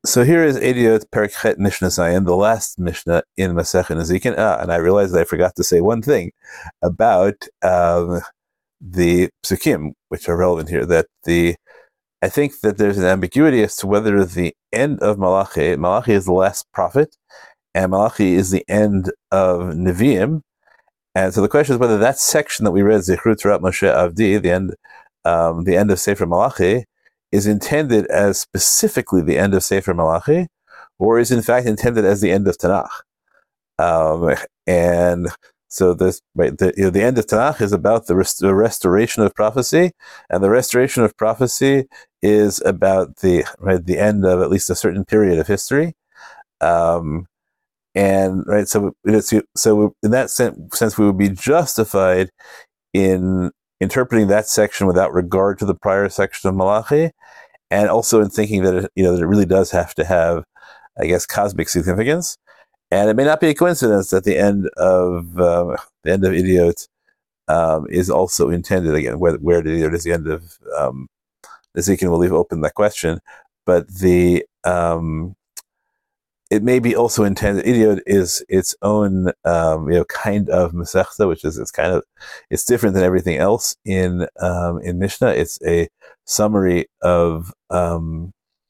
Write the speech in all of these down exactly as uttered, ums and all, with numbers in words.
So here is Eidiot Perikhet Mishnah Zayin, the last Mishnah in Masechet Nezikin. Ah, and I realized that I forgot to say one thing about um, the psukim, which are relevant here. That the I think that there's an ambiguity as to whether the end of Malachi, Malachi is the last prophet, and Malachi is the end of Nevi'im. And so the question is whether that section that we read, Zichru Torat Moshe Avdi, the end, um, the end of Sefer Malachi, is intended as specifically the end of Sefer Malachi, or is in fact intended as the end of Tanakh. Um, and so this, right, the, you know, the end of Tanakh is about the, rest, the restoration of prophecy, and the restoration of prophecy is about the right, the end of at least a certain period of history. Um, and right, so so in that sense, we would be justified in interpreting that section without regard to the prior section of Malachi, and also in thinking that it, you know that it really does have to have, I guess, cosmic significance. And it may not be a coincidence that the end of um, the end of Idiot um, is also intended again. Where where did Idiot is the end of um, Ezekiel? Will leave open that question, but the um, it may be also intended. Idiot is its own, um, you know, kind of Masechta, which is it's kind of it's different than everything else in um, in Mishnah. It's a summary of um,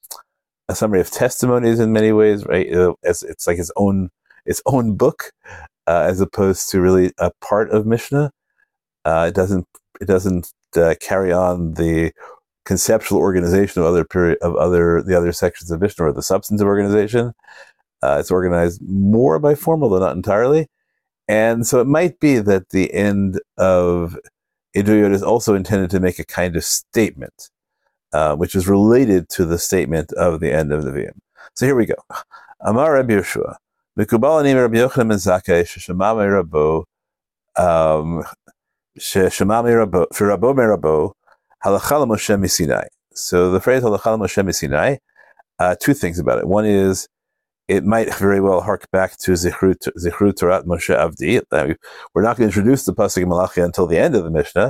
a summary of testimonies in many ways, right? It's, it's like its own its own book, uh, as opposed to really a part of Mishnah. Uh, it doesn't it doesn't uh, carry on the conceptual organization of other period of other the other sections of Mishnah, or the substantive organization. Uh, it's organized more by form, although not entirely. And so it might be that the end of Iduyot is also intended to make a kind of statement, uh, which is related to the statement of the end of Nevi'im. So here we go. Amar Rabbi Yehoshua, Mikubal ani Rabbi Yochanan ben Zakkai, sheshama merabo, sheshama merabo, firabo merabo, halacha l'Moshe miSinai. So the phrase halacha l'Moshe miSinai, uh, two things about it. One is, it might very well hark back to Zichru Torat Moshe Avdi. We're not going to introduce the pasuk in Malachi until the end of the Mishnah,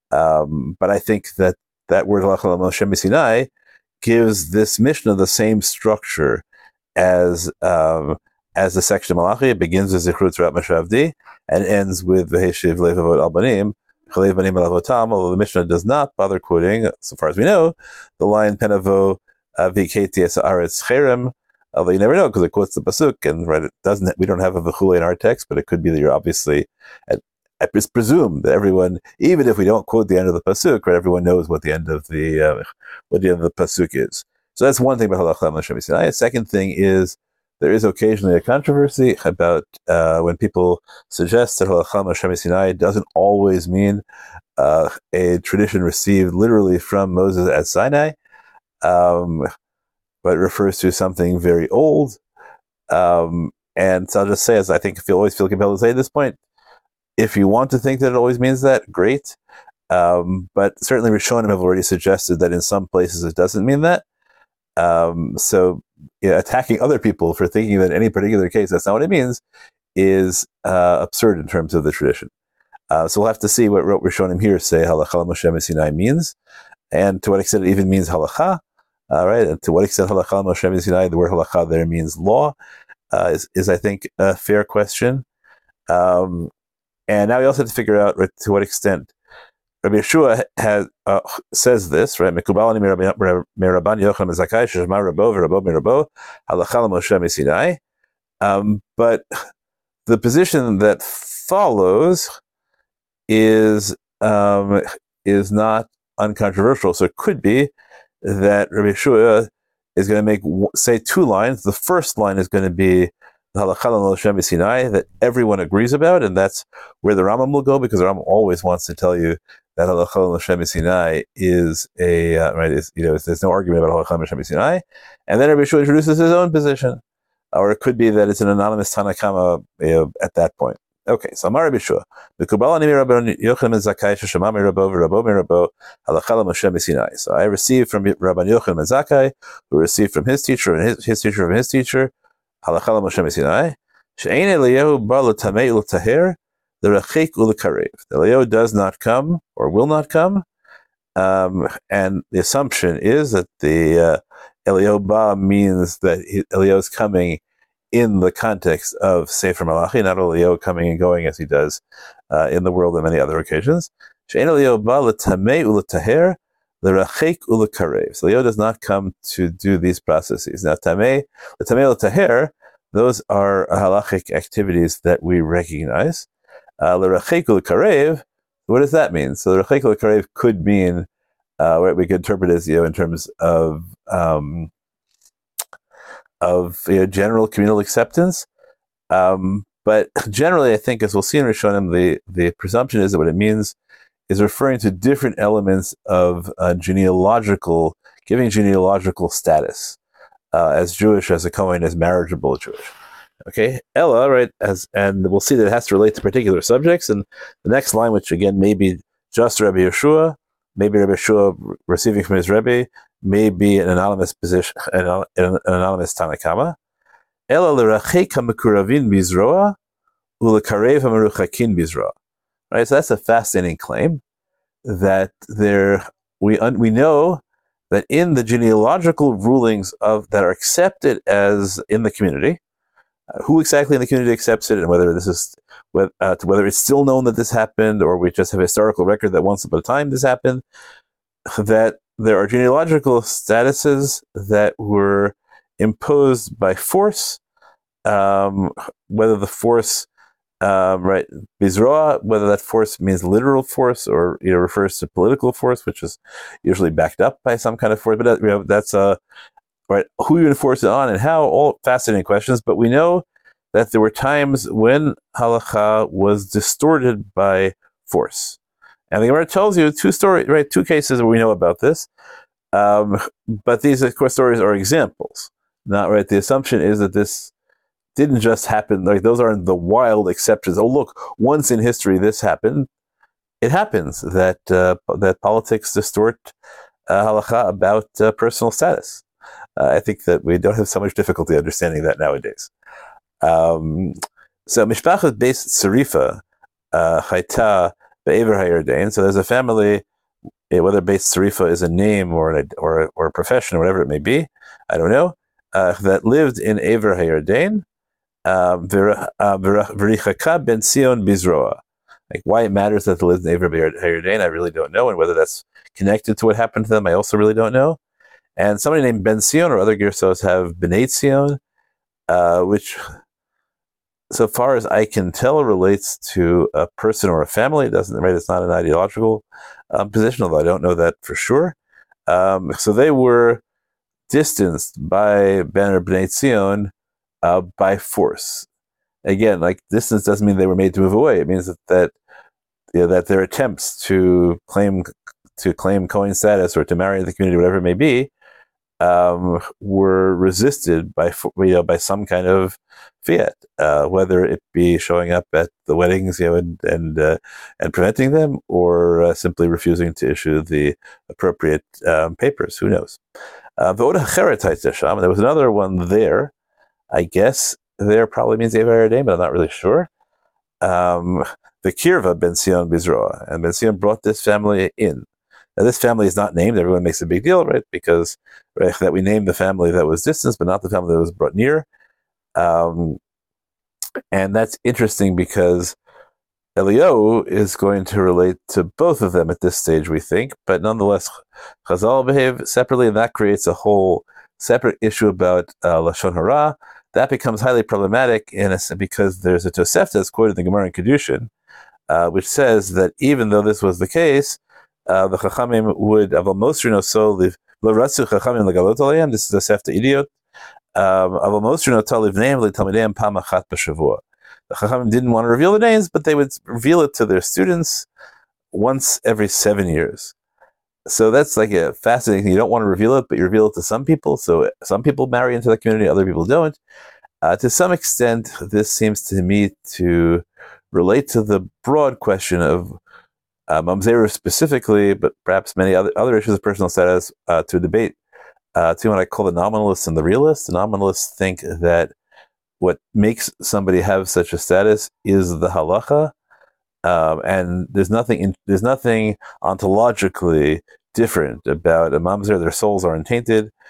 um, but I think that that word halacha l'Moshe miSinai gives this Mishnah the same structure as um, as the section of Malachi. It begins with Zichru Torat Moshe Avdi and ends with V'heshiv levavot al banim, chalev banim al avotam. Although the Mishnah does not bother quoting, so far as we know, the line Penavo V'keti es haaretz cherem. Although you never know, because it quotes the pasuk, and right, it doesn't. We don't have a v'chule in our text, but it could be that you're obviously. I, I presume that everyone, even if we don't quote the end of the pasuk, right, everyone knows what the end of the uh, what the end of the pasuk is. So that's one thing about halacha l'Moshe miSinai. A second thing is there is occasionally a controversy about uh, when people suggest that halacha l'Moshe miSinai doesn't always mean uh, a tradition received literally from Moses at Sinai. Um, but it refers to something very old. Um, and so I'll just say, as I think if you always feel compelled to say at this point, if you want to think that it always means that, great. Um, but certainly Rishonim have already suggested that in some places it doesn't mean that. Um, so you know, attacking other people for thinking that in any particular case that's not what it means is uh, absurd in terms of the tradition. Uh, so we'll have to see what Rishonim here say halacha l'Moshe miSinai means, and to what extent it even means halacha. All right, and to what extent halacha l'Moshe miSinai, the word halacha there means law, uh, is, is I think a fair question. Um, and now we also have to figure out right, to what extent Rabbi Yehoshua has uh, says this, right? Mikubal ani Rabban Yochanan ben Zakkai, sheshama rabo v'rabo merabo, halacha l'Moshe miSinai. Um, but the position that follows is um, is not uncontroversial. So it could be that Rabbi Yehoshua is going to make, say, two lines. The first line is going to be the halacha l'Moshe miSinai that everyone agrees about, and that's where the Rambam will go, because the Rambam always wants to tell you that halacha l'Moshe miSinai is a uh, right. Is, you know, there's no argument about halacha l'Moshe miSinai, and then Rabbi Yehoshua introduces his own position, or it could be that it's an anonymous Tanakama, you know, at that point. Okay, so Amar Rabbi Yehoshua, Mikubal ani Rabbi Yochanan ben Zakkai, sheshama merabo v'rabo merabo, halacha l'Moshe miSinai. So I received from Rabbi Yochanan ben Zakkai, who received from his teacher and his, his teacher from his teacher, halacha l'Moshe miSinai. She'ein Eliyahu ba l'tamei l'taher, l'rachik u'l'karev. Eliyahu does not come or will not come, um, and the assumption is that the uh, Eliyahu ba means that Eliyahu is coming in the context of Sefer Malachi, not Eliyahu coming and going as he does uh, in the world on many other occasions. She'ein Eliyahu ba l'tamei u'l'taher l'rachek u'l'karev. So Eliyahu does not come to do these processes. Now, tamei, l'tamei u'l'taher, those are halachic activities that we recognize. Uh, l'rachek u'l'karev, what does that mean? So l'rachek u'l'karev could mean uh, what we could interpret as, you know, in terms of um, of you know, general communal acceptance. Um, but generally, I think, as we'll see in Rishonim, the, the presumption is that what it means is referring to different elements of uh, genealogical, giving genealogical status uh, as Jewish, as a Kohen, as marriageable Jewish. Okay, Ella, right, as and we'll see that it has to relate to particular subjects. And the next line, which again may be just Rabbi Yeshua, maybe Rabbi Yeshua receiving from his Rebbe, may be an anonymous position, an, an anonymous Tanakama. Ela l'rachek ha'mekuravin bizroa u'lekarev ha'meruchakin bizroa. Right, so that's a fascinating claim that there we un, we know that in the genealogical rulings of that are accepted as in the community, uh, who exactly in the community accepts it, and whether this is whether, uh, whether it's still known that this happened, or we just have a historical record that once upon a time this happened, that there are genealogical statuses that were imposed by force, um, whether the force, um, right, bizroa, whether that force means literal force or, you know, refers to political force, which is usually backed up by some kind of force. But that, you know, that's uh, right, who you enforce it on and how, all fascinating questions. But we know that there were times when halacha was distorted by force. And the Gemara tells you two stories, right? Two cases where we know about this, um, but these, of course, stories are examples. Not right. The assumption is that this didn't just happen. Like those aren't the wild exceptions. Oh, look! Once in history, this happened. It happens that uh, that politics distort uh, halacha about uh, personal status. Uh, I think that we don't have so much difficulty understanding that nowadays. Um, so Mishpachat Beis Tzarifa Chayta. So there's a family, whether Beis Tzarifa is a name or a, or, or a profession or whatever it may be, I don't know, uh, that lived in Ever HaYarden, V'richaka ben Sion bizroa. Like why it matters that they lived in Ever HaYarden, I really don't know, and whether that's connected to what happened to them, I also really don't know. And somebody named Ben Sion, or other Gersos have B'nai Sion, uh, which, so far as I can tell, relates to a person or a family. It doesn't, right? It's not an ideological um, position, although I don't know that for sure. Um, so they were distanced by Ben or B'nai Tzion uh, by force. Again, like distance doesn't mean they were made to move away. It means that that, you know, that their attempts to claim to claim Kohen status or to marry the community, whatever it may be, um, were resisted by, you know, by some kind of fiat, uh, whether it be showing up at the weddings, you know, and and, uh, and preventing them, or uh, simply refusing to issue the appropriate um, papers. Who knows? Uh, there was another one there. I guess there probably means Ever HaYarden, but I'm not really sure. Um, the Kirva Ben Sion Bizroa, and Ben Sion brought this family in. Now, this family is not named. Everyone makes a big deal, right? Because right, that we named the family that was distant, but not the family that was brought near. Um, and that's interesting because Eliyahu is going to relate to both of them at this stage, we think. But nonetheless, Chazal behave separately, and that creates a whole separate issue about uh, Lashon Hara. That becomes highly problematic in a, because there's a Tosefta that's quoted in the Gemara in Kedushin, uh, which says that even though this was the case, Uh, the Chachamim would Aval Mosrino so live Lo Ratzu Chachamim Legalot Alayim. This is a Sefta idiot. Aval Mosrino Taliv Neim LeTalmideim Pam Achat B'Shavua. The Chachamim didn't want to reveal the names, but they would reveal it to their students once every seven years. So that's like a fascinating thing. You don't want to reveal it, but you reveal it to some people. So some people marry into the community, other people don't. Uh, to some extent, this seems to me to relate to the broad question of Uh, Mamzeru specifically, but perhaps many other, other issues of personal status uh, to debate. Uh, to what I call the nominalists and the realists. The nominalists think that what makes somebody have such a status is the halacha, um, and there's nothing in, there's nothing ontologically different about a mamzer. Their souls are untainted.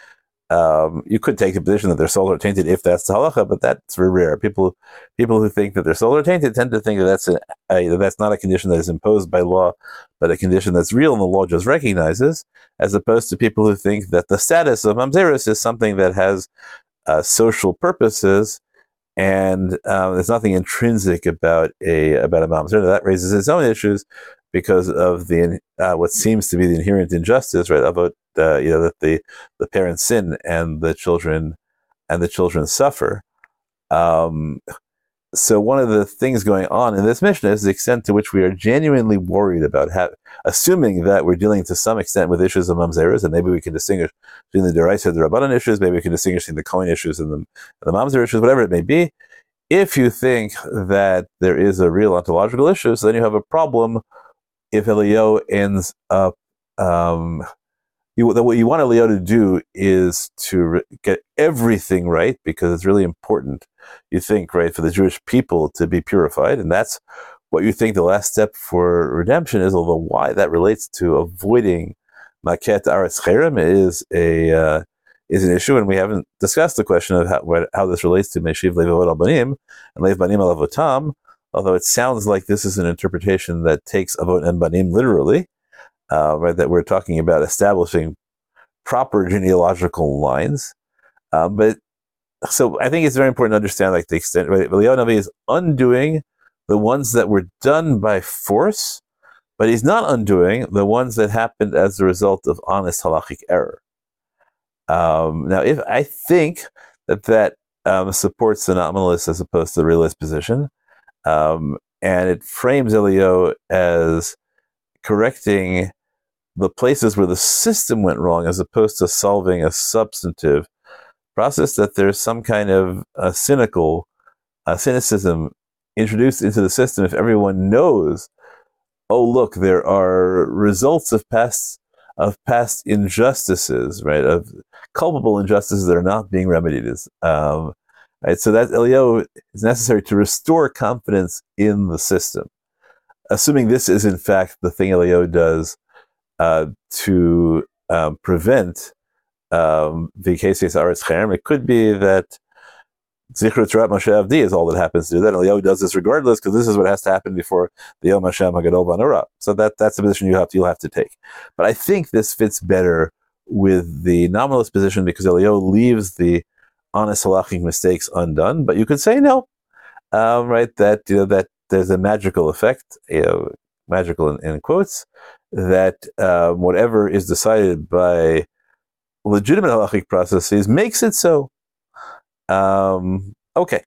Um, you could take the position that their souls are tainted if that's the halacha, but that's very rare. People, people who think that their souls are tainted tend to think that that's a, a, that that's not a condition that is imposed by law, but a condition that's real and the law just recognizes, as opposed to people who think that the status of mamzerus is something that has uh, social purposes, and um, there's nothing intrinsic about a about a mamzer. That raises its own issues because of the uh, what seems to be the inherent injustice, right? About uh, you know that the the parents sin and the children and the children suffer. Um, so one of the things going on in this mission is the extent to which we are genuinely worried about, ha- assuming that we're dealing to some extent with issues of mamzeros, and maybe we can distinguish between the deraisa and the rabbanan issues, maybe we can distinguish between the kohen issues and the, and the mamzer issues, whatever it may be. If you think that there is a real ontological issue, so then you have a problem if Eliyahu ends up, um, you, what you want Eliyahu to do is to re- get everything right, because it's really important, you think, right, for the Jewish people to be purified, and that's what you think the last step for redemption is, although why that relates to avoiding Maket Aretz Cherem is a uh, is an issue, and we haven't discussed the question of how, what, how this relates to Meshiv Levavot Al Banim and Lev Banim Al Avotam, although it sounds like this is an interpretation that takes Avot and Banim literally, uh, right, that we're talking about establishing proper genealogical lines. Uh, but so I think it's very important to understand, like, the extent, right? Eliyahu Navi is undoing the ones that were done by force, but he's not undoing the ones that happened as a result of honest halachic error. Um, now, if I think that that um, supports the nominalist as opposed to the realist position, um, and it frames Eliyahu as correcting the places where the system went wrong as opposed to solving a substantive process, that there's some kind of uh, cynical uh, cynicism introduced into the system if everyone knows, oh, look, there are results of past of past injustices, right, of culpable injustices that are not being remedied. Um, right, so that Eliyahu is necessary to restore confidence in the system. Assuming this is in fact the thing Eliyahu does uh, to um, prevent um, the cases Aretz Cherem, it could be that Zichrut Torah Moshe Avdi is all that happens to do that. Eliyahu does this regardless, because this is what has to happen before the Yom Hashem Hagadol Vanora. So that that's the position you have to, you'll have to take. But I think this fits better with the nominalist position, because Eliyahu leaves the honest halachic mistakes undone. But you could say no, um, right? That you know that there's a magical effect, you know, magical in, in quotes, that um, whatever is decided by legitimate halachic processes makes it so. Um, okay.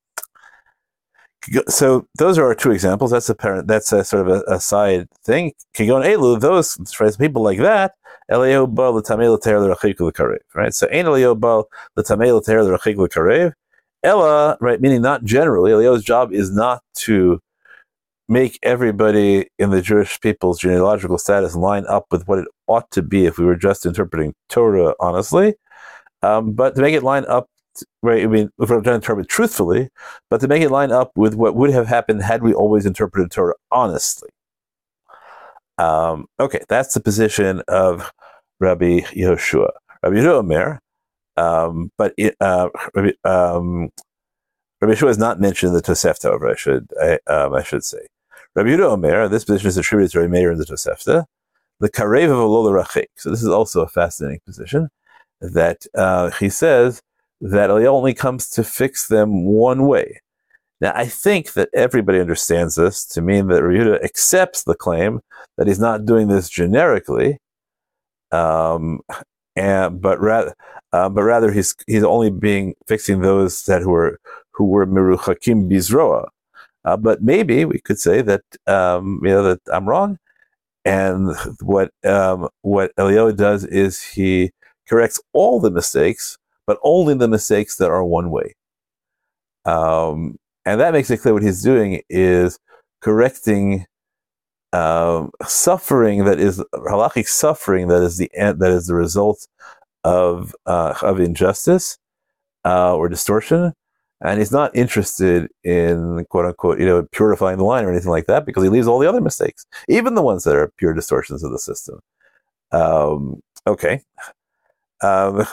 So those are our two examples. That's a parent. That's a sort of a, a side thing. Kigon Elu, those people like that. Eliyahu ba l'tamei l'teir l'rachik l'karev. Right. So ein Eliyahu ba l'tamei l'teir l'rachik l'karev. Ella, right, meaning not generally. Eliyahu's job is not to make everybody in the Jewish people's genealogical status line up with what it ought to be if we were just interpreting Torah honestly, um, but to make it line up. Right, I mean, if we're trying to interpret truthfully, but to make it line up with what would have happened had we always interpreted Torah honestly. Um, okay, that's the position of Rabbi Yehoshua. Rabbi Yehoshua Omer, um, but it, uh, Rabbi, um, Rabbi Yehoshua is not mentioned in the Tosefta. Over, I should, I, um, I should say, Rabbi Yehoshua Omer. This position is attributed to Rabbi Meir in the Tosefta. The Karev of Olola Rachik. So this is also a fascinating position. That uh, he says that Eliyahu only comes to fix them one way. Now, I think that everybody understands this to mean that Rabbi Yehuda accepts the claim that he's not doing this generically, um, and but rather, uh, but rather he's he's only being fixing those that who were who were meruchakim bizroa. Uh, but maybe we could say that um, you know that I'm wrong, and what um, what Eliyahu does is he corrects all the mistakes, but only the mistakes that are one way. Um, and that makes it clear what he's doing is correcting um, suffering that is halachic suffering that is the that is the result of uh, of injustice uh, or distortion. And he's not interested in quote unquote, you know, purifying the line or anything like that, because he leaves all the other mistakes, even the ones that are pure distortions of the system. Um, okay. Um,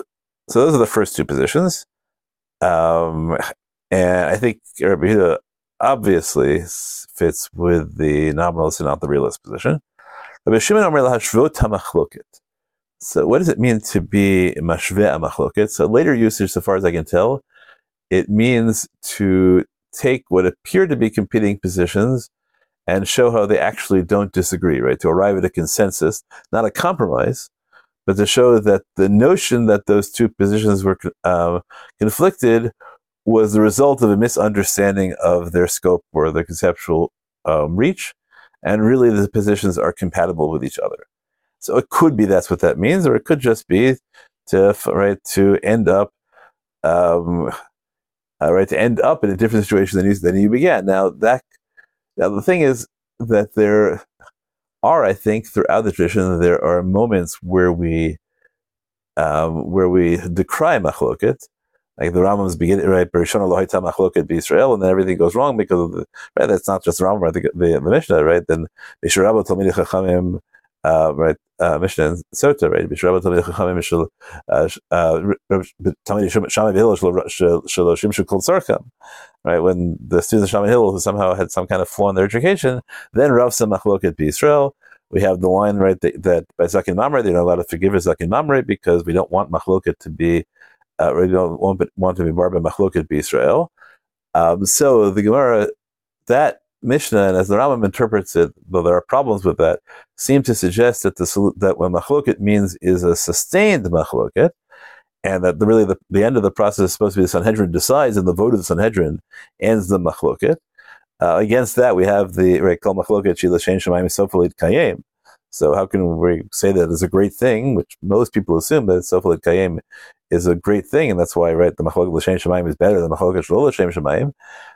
So those are the first two positions. Um, and I think Rabbi Yehuda obviously fits with the nominalist and not the realist position. Rabbi Shimon Omer lahashvot hamachloket. So what does it mean to be mashveh hamachloket? So later usage, so far as I can tell, it means to take what appear to be competing positions and show how they actually don't disagree, right? To arrive at a consensus, not a compromise, but to show that the notion that those two positions were uh, conflicted was the result of a misunderstanding of their scope or their conceptual um, reach, and really the positions are compatible with each other. So it could be that's what that means, or it could just be to right to end up um, uh, right to end up in a different situation than you than you began. Now that now the thing is that there are, I think, throughout the tradition, there are moments where we um, where we decry machloket. Like the Rambam's beginning, right? Bereshana lo hayta machloket b'Yisrael, and then everything goes wrong because of the right. That's not just the Rambam, right? The, the, the Mishnah, right? Then B'Yisrael Talmidei Chachamim, uh, right? Uh, Mishnah and Sota, right? B'Yisrael Talmidei Chachamim Mishal Talmidei Shammai Hillel Shaloshim Shekol Tzarcham, right? When the students of Shammai Hillel who somehow had some kind of flaw in their education, then Rav Sam machloket b'Yisrael. We have the line, right, that, that by Zakin Mamre, they're not allowed to forgive a Zakin Mamre because we don't want machloket to be Uh, we don't want, want to be barba machloket b'Yisrael. Um, so the Gemara, that Mishnah, and as the Rambam interprets it, though there are problems with that, seem to suggest that the that what machloket means is a sustained machloket, and that the, really the, the end of the process is supposed to be the Sanhedrin decides, and the vote of the Sanhedrin ends the machloket. Uh, against that, we have the right kol machloket shila shein shemayim sofalit kayem. So how can we say that is a great thing, which most people assume that sofalit kayem is a great thing, and that's why, right, the machloket l'shem shemayim is better than machloket shelo l'shem shemayim.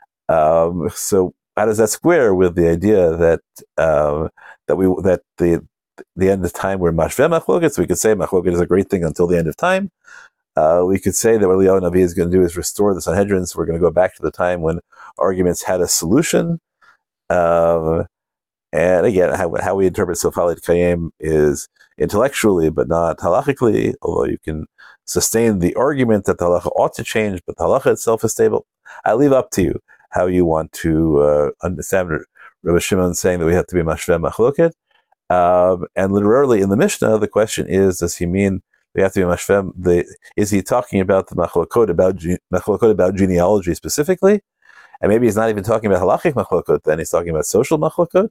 Um, so how does that square with the idea that um, that we that the the end of time we're mashveh machloket? So we could say machloket is a great thing until the end of time. Uh, we could say that what Eliyahu Navi is going to do is restore the Sanhedrin. So we're going to go back to the time when arguments had a solution. Um, and again, how, how we interpret sofalit kayem is intellectually, but not halachically, although you can sustain the argument that the halacha ought to change, but the halacha itself is stable. I leave up to you how you want to uh, understand Rabbi Shimon saying that we have to be mashveh machloket. Um, and literally in the Mishnah, the question is, does he mean we have to be mashveh? The, is he talking about the machlokot, about, machlokot about genealogy specifically? And maybe he's not even talking about halachic machlokot, then he's talking about social machlokot?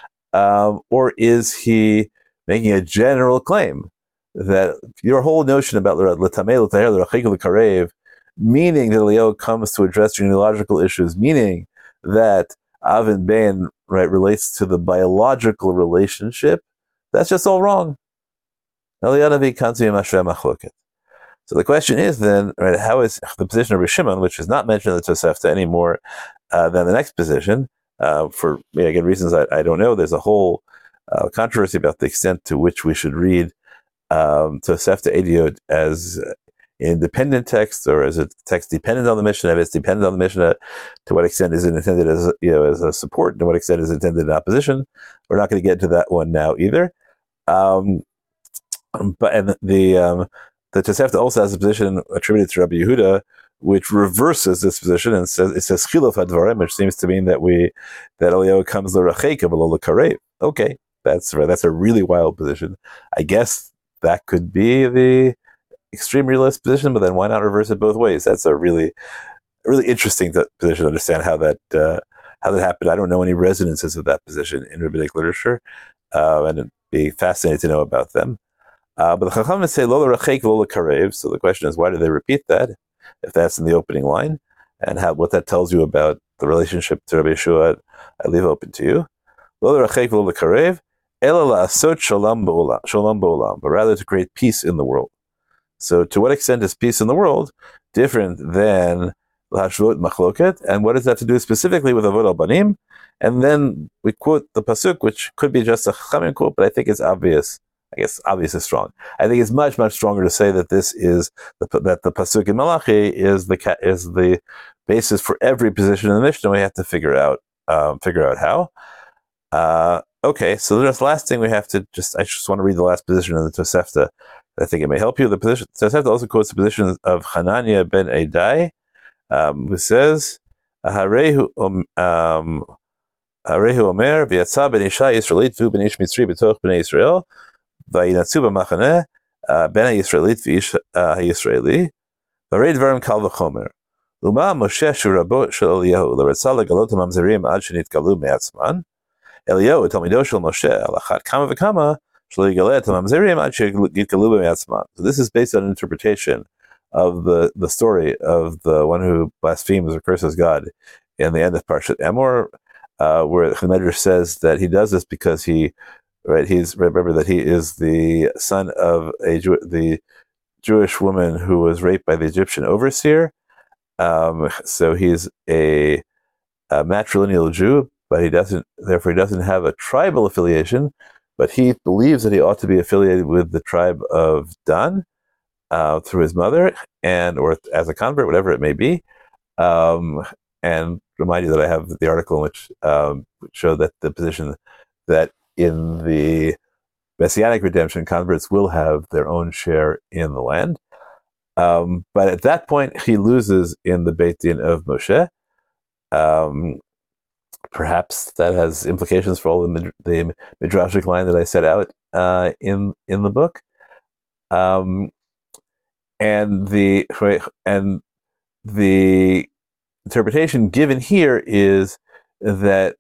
Um, or is he making a general claim that your whole notion about l'tamei l'taher l'rachik l'karev, meaning that Eliyahu comes to address genealogical issues, meaning that Av and Ben, right, relates to the biological relationship, that's just all wrong. Eliyahu Navi can't be mashveh machloket. So the question is then, right, how is the position of Rabbi Shimon, which is not mentioned in the Tosefta any more uh, than the next position, uh, for again reasons I, I don't know. There's a whole uh, controversy about the extent to which we should read um, Tosefta Ediot as independent text or as a text dependent on the Mishnah. If it's dependent on the Mishnah, to what extent is it intended as you know as a support? And to what extent is it intended in opposition? We're not going to get to that one now either. Um, but and the um, the Tosefta also has a position attributed to Rabbi Yehuda, which reverses this position and says it says chilof hadvarim, which seems to mean that we that Eliyahu comes l'rachek v'lo l'karev. Okay, that's that's a really wild position. I guess that could be the extreme realist position, but then why not reverse it both ways? That's a really, really interesting to, position to understand how that uh, how that happened. I don't know any resonances of that position in rabbinic literature, uh, and it'd be fascinating to know about them. Uh, but the Chachamim say lo l'rachek v'lo l'karev. So the question is, why do they repeat that if that's in the opening line, and how what that tells you about the relationship to Rabbi Yeshua? I leave open to you. Lo l'rachek v'lo l'karev, ela la'asot shalom ba'olam, shalom ba'olam, but rather to create peace in the world. So to what extent is peace in the world different than l'hashvot machloket, and what does that have to do specifically with avod al banim? And then we quote the pasuk, which could be just a Chachamim quote, but I think it's obvious. I guess obvious is strong. I think it's much much stronger to say that this is the, that the pasuk in Malachi is the is the basis for every position in the Mishnah. We have to figure out um, figure out how. Uh, okay, so the last thing we have to just I just want to read the last position of the Tosefta. I think it may help you. The position Tosefta also quotes the position of Hanania ben Edai, um, who says, "Harehu um, Harehu Omer v'yatza ben Isha Yisraelit v'hu ben Ish Mitzri b'toch b'nei Yisrael v'yinatzu b'machaneh ben HaYisraelit v'ish HaYisraeli v'rei dvarim kal v'chomer Uma Moshe shu rabo shel Eliyahu l'ratza legalot hamamzerim ad shenitgalu me'atzman Eliyahu talmido shel Moshe al achat kama v'kama shel yigalet hamamzerim ad shenitgalu me'atzman." So this is based on an interpretation of the, the story of the one who blasphemes or curses God in the end of Parshat Emor, uh, where the Medrash says that he does this because he, right, he's remember that he is the son of a Jew, the Jewish woman who was raped by the Egyptian overseer. Um, so he's a, a matrilineal Jew, but he doesn't, therefore he doesn't have a tribal affiliation, but he believes that he ought to be affiliated with the tribe of Dan, Uh, through his mother, and or as a convert, whatever it may be. Um, and remind you that I have the article in which um, showed that the position that in the Messianic redemption, converts will have their own share in the land. Um, but at that point, he loses in the Beit Din of Moshe. Um, perhaps that has implications for all the, the midrashic line that I set out uh, in in the book. Um, And the and the interpretation given here is that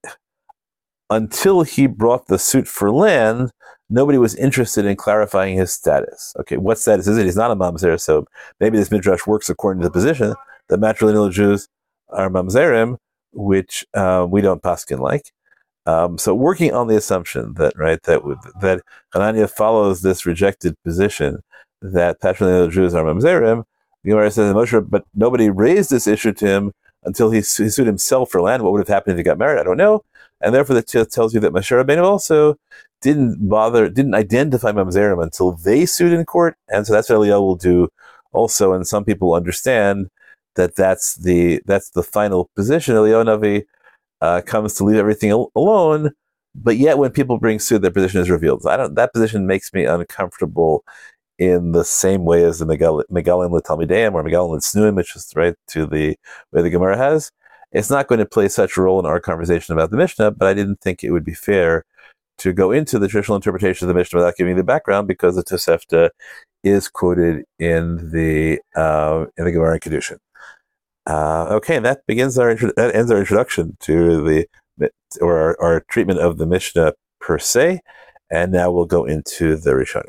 until he brought the suit for land, nobody was interested in clarifying his status. Okay, what status is it? He's not a mamzer, so maybe this midrash works according to the position that matrilineal Jews are mamzerim, which uh, we don't paskin like. Um, so working on the assumption that right that that Hanania follows this rejected position that patrilineal Jews are mamzerim, the Gemara says, Moshe, but nobody raised this issue to him until he, he sued himself for land. What would have happened if he got married? I don't know. And therefore, that t- tells you that Moshe Rabbeinu also didn't bother, didn't identify mamzerim until they sued in court. And so that's what Eliyahu will do also. And some people understand that that's the that's the final position. Eliyahu Navi uh, comes to leave everything al- alone. But yet, when people bring suit, their position is revealed. So I don't. That position makes me uncomfortable in the same way as the Megalim L'Talmideim or Megalim L'Tznuim, which is right to the way the Gemara has. It's not going to play such a role in our conversation about the Mishnah, but I didn't think it would be fair to go into the traditional interpretation of the Mishnah without giving the background, because the Tosefta is quoted in the uh, in the Gemara in Kedushin. Uh, okay, and that begins our that ends our introduction to the or our, our treatment of the Mishnah per se, and now we'll go into the Rishonim.